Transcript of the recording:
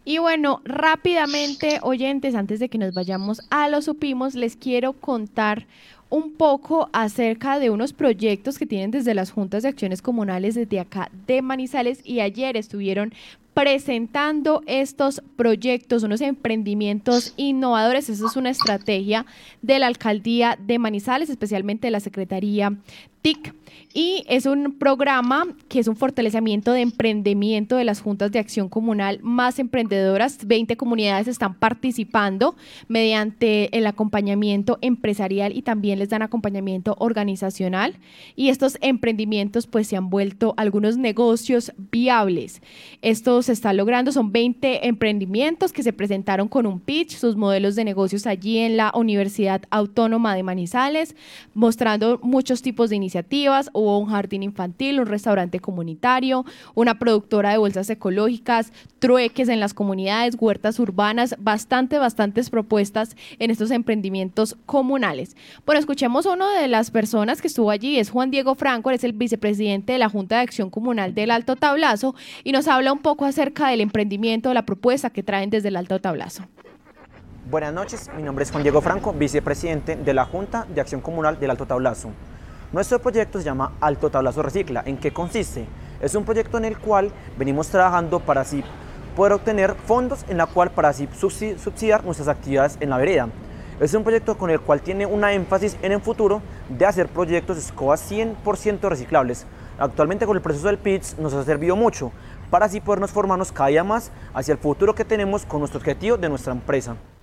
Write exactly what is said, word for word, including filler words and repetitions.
Y bueno, rápidamente, oyentes, antes de que nos vayamos a lo supimos, les quiero contar un poco acerca de unos proyectos que tienen desde las juntas de acciones comunales desde acá de Manizales, y ayer estuvieron presentando estos proyectos, unos emprendimientos innovadores. Esa es una estrategia de la alcaldía de Manizales, especialmente de la Secretaría T I C, y es un programa que es un fortalecimiento de emprendimiento de las juntas de acción comunal más emprendedoras. veinte comunidades están participando mediante el acompañamiento empresarial y también les dan acompañamiento organizacional, y estos emprendimientos pues se han vuelto algunos negocios viables. Esto se está logrando, son veinte emprendimientos que se presentaron con un pitch, sus modelos de negocios allí en la Universidad Autónoma de Manizales, mostrando muchos tipos de iniciativas. Hubo un jardín infantil, un restaurante comunitario, una productora de bolsas ecológicas, trueques en las comunidades, huertas urbanas, bastante, bastantes propuestas en estos emprendimientos comunales. Bueno, escuchemos a una de las personas que estuvo allí, es Juan Diego Franco, es el vicepresidente de la Junta de Acción Comunal del Alto Tablazo, y nos habla un poco acerca del emprendimiento, de la propuesta que traen desde el Alto Tablazo. Buenas noches, mi nombre es Juan Diego Franco, vicepresidente de la Junta de Acción Comunal del Alto Tablazo. Nuestro proyecto se llama Alto Tablazo Recicla. ¿En qué consiste? Es un proyecto en el cual venimos trabajando para así poder obtener fondos, en la cual para así subsidiar nuestras actividades en la vereda. Es un proyecto con el cual tiene una énfasis en el futuro de hacer proyectos de escobas cien por ciento reciclables. Actualmente con el proceso del pitch nos ha servido mucho para así podernos formarnos cada día más hacia el futuro que tenemos con nuestro objetivo de nuestra empresa.